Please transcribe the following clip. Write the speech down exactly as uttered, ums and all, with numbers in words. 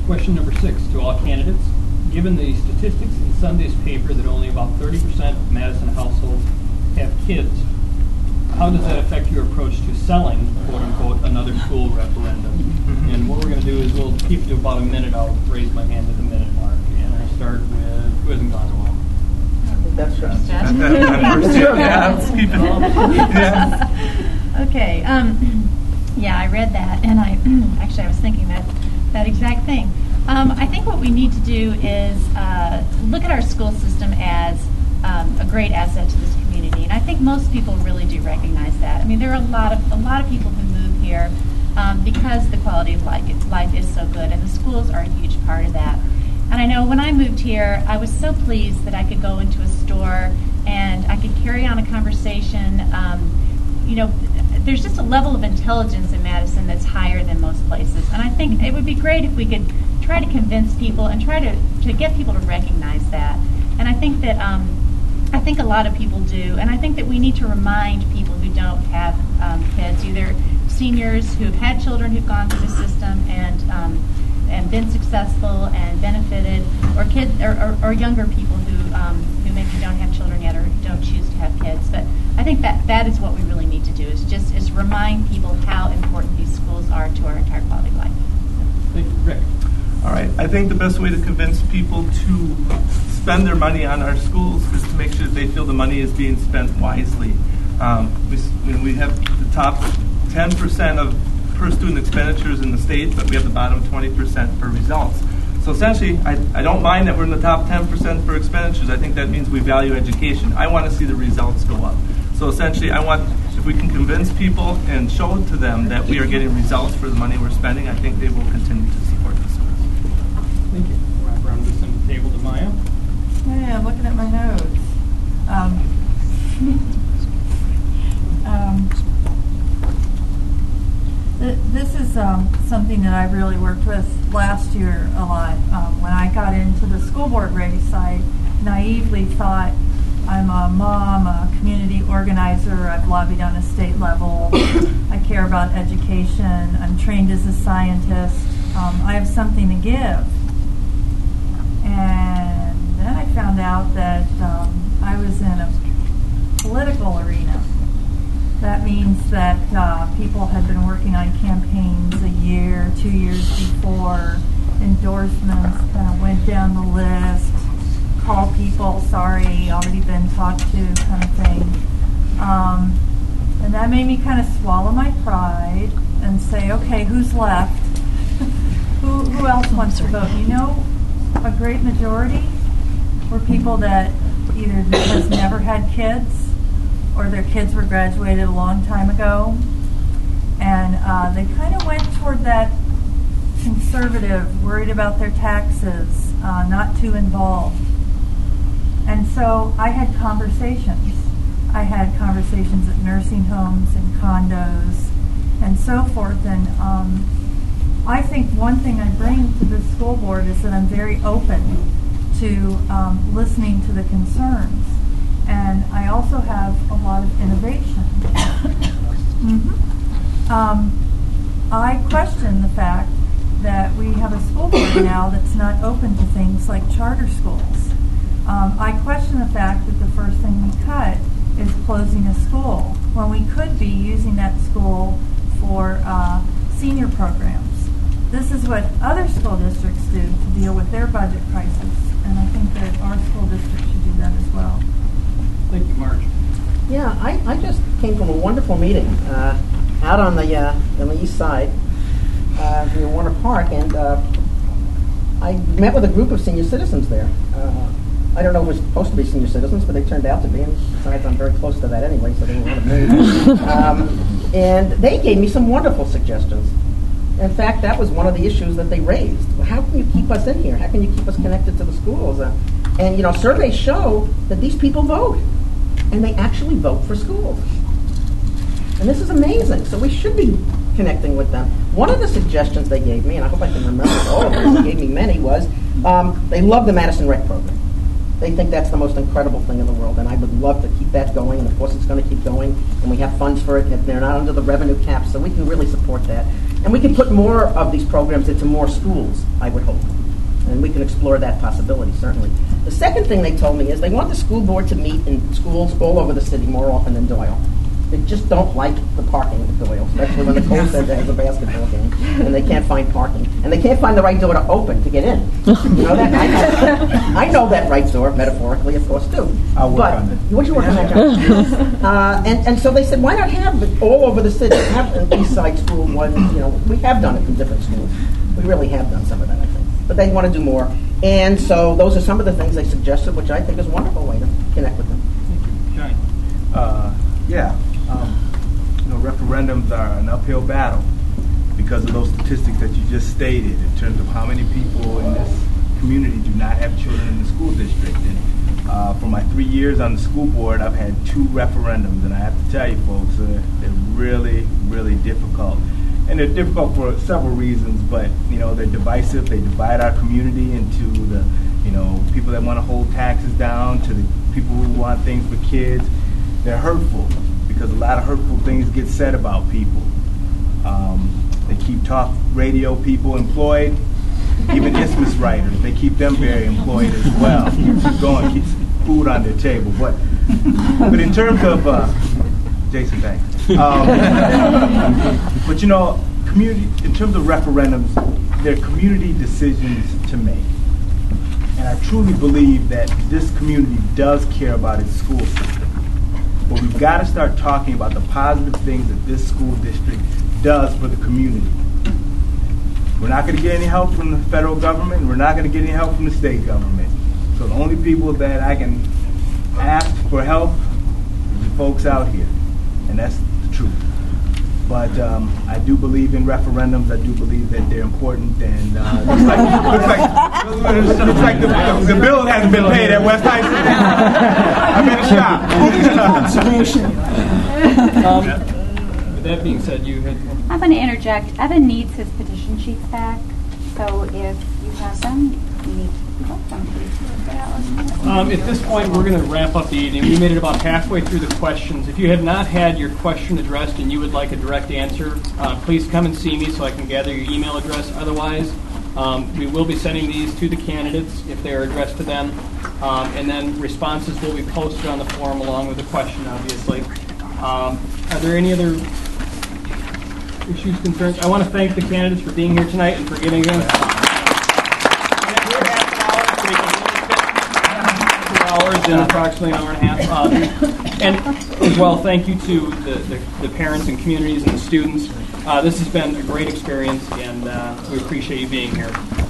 Question number six to all candidates. Given the statistics in Sunday's paper that only about thirty percent of Madison households have kids, how does that affect your approach to selling, quote-unquote, another school referendum? Mm-hmm. And what we're going to do is we'll keep it to about a minute. I'll raise my hand at the minute mark. And I'll start with, who hasn't gone so long? That's right. Yeah, let's keep it all. Yeah. Okay. Um, yeah, I read that, and I actually I was thinking that that exact thing. Um, I think what we need to do is uh, look at our school system as um, a great asset to this community, and I think most people really do recognize that. I mean, there are a lot of a lot of people who move here um, because the quality of life, life is so good, and the schools are a huge part of that. And I know when I moved here, I was so pleased that I could go into a store and I could carry on a conversation. Um, you know, there's just a level of intelligence in Madison that's higher than most places. And I think it would be great if we could try to convince people and try to, to get people to recognize that. And I think that um, I think a lot of people do. And I think that we need to remind people who don't have um, kids, either seniors who have had children who've gone through the system and um, and been successful and benefited, or kids, or, or, or younger people who um, who maybe don't have children yet or don't choose to have kids. But I think that that is what we really need to do, is just is remind people how important these schools are to our entire quality of life. Thank you, Rick. All right. I think the best way to convince people to spend their money on our schools is to make sure that they feel the money is being spent wisely. Um, we, you know, we have the top ten percent of per student expenditures in the state, but we have the bottom twenty percent for results. So essentially, I, I don't mind that we're in the top ten percent for expenditures. I think that means we value education. I want to see the results go up. So essentially, I want, if we can convince people and show to them that we are getting results for the money we're spending, I think they will continue to support the schools. Thank you. We'll wrap around this in the table to Maya. Yeah, I'm looking at my notes. Um, um, This is um, something that I really worked with last year a lot. Um, when I got into the school board race, I naively thought, I'm a mom, a community organizer, I've lobbied on a state level, I care about education, I'm trained as a scientist, um, I have something to give. And then I found out that um, I was in a political arena. That means that uh, people had been working on campaigns a year, two years before, endorsements, kind of went down the list, call people, sorry, already been talked to, kind of thing. Um, and that made me kind of swallow my pride and say, okay, who's left? who, who else wants to vote? You know, a great majority were people that either has never had kids, or their kids were graduated a long time ago, and uh, they kind of went toward that conservative, worried about their taxes, uh, not too involved. And so I had conversations. I had conversations at nursing homes and condos and so forth. And um, I think one thing I bring to the school board is that I'm very open to um, listening to the concerns. And I also have a lot of innovation. mm-hmm. um, I question the fact that we have a school board now that's not open to things like charter schools. Um, I question the fact that the first thing we cut is closing a school, when we could be using that school for uh, senior programs. This is what other school districts do to deal with their budget crisis, and I think that our school district should do that as well. Thank you, Marge. Yeah, I, I just came from a wonderful meeting uh, out on the uh, on the east side uh, near Warner Park, and uh, I met with a group of senior citizens there. Uh, I don't know if it was supposed to be senior citizens, but they turned out to be, and besides, I'm very close to that anyway, so they were one of me. um, and they gave me some wonderful suggestions. In fact, that was one of the issues that they raised. Well, how can you keep us in here? How can you keep us connected to the schools? Uh, and, you know, surveys show that these people vote. And they actually vote for schools. And this is amazing. So we should be connecting with them. One of the suggestions they gave me, and I hope I can remember all of them, they gave me many, was um, they love the Madison Rec program. They think that's the most incredible thing in the world, and I would love to keep that going, and of course it's going to keep going, and we have funds for it, and they're not under the revenue cap, so we can really support that. And we can put more of these programs into more schools, I would hope. And we can explore that possibility, certainly. The second thing they told me is they want the school board to meet in schools all over the city more often than Doyle. They just don't like the parking at Doyle, especially when the Cole Center has a basketball game, and they can't find parking. And they can't find the right door to open to get in. You know that? I know, I know that right door, metaphorically, of course, too. I'll work but, on it. Would you work on that, John? uh, and, and so they said, why not have it all over the city? Have an East Side School one, you know, we have done it in different schools. We really have done some of that, I think. But they want to do more. And so those are some of the things they suggested, which I think is a wonderful way to connect with them. Johnny. Uh, yeah, um, you know, referendums are an uphill battle because of those statistics that you just stated in terms of how many people in this community do not have children in the school district. And uh, for my three years on the school board, I've had two referendums, and I have to tell you, folks, uh, they're really, really difficult. And they're difficult for several reasons, but, you know, they're divisive. They divide our community into the, you know, people that want to hold taxes down to the people who want things for kids. They're hurtful because a lot of hurtful things get said about people. Um, they keep talk radio people employed, even Isthmus writers. They keep them very employed as well. Keep going, keeps food on their table. But, but in terms of, uh, Jason, thanks. Um, but you know, community in terms of referendums, they're community decisions to make, and I truly believe that this community does care about its school system. But we've got to start talking about the positive things that this school district does for the community. We're not going to get any help from the federal government, and we're not going to get any help from the state government. So the only people that I can ask for help is the folks out here, and that's the truth. But um, I do believe in referendums. I do believe that they're important, and uh, looks like, looks like, looks like the, the, the bill hasn't been paid at West High School. I'm in a shop. Um, with that being said, you had. I'm going to interject. Evan needs his petition sheets back, so if you have them, you need to collect them, please. Um, at this point, we're going to wrap up the evening. We made it about halfway through the questions. If you have not had your question addressed and you would like a direct answer, uh, please come and see me so I can gather your email address. Otherwise, um, we will be sending these to the candidates if they are addressed to them. Um, and then responses will be posted on the forum along with the question, obviously. Um, are there any other issues, concerns? I want to thank the candidates for being here tonight and for giving us hours in approximately an hour and a half. Um, and as well, thank you to the, the, the parents and communities and the students. Uh, this has been a great experience, and uh, we appreciate you being here.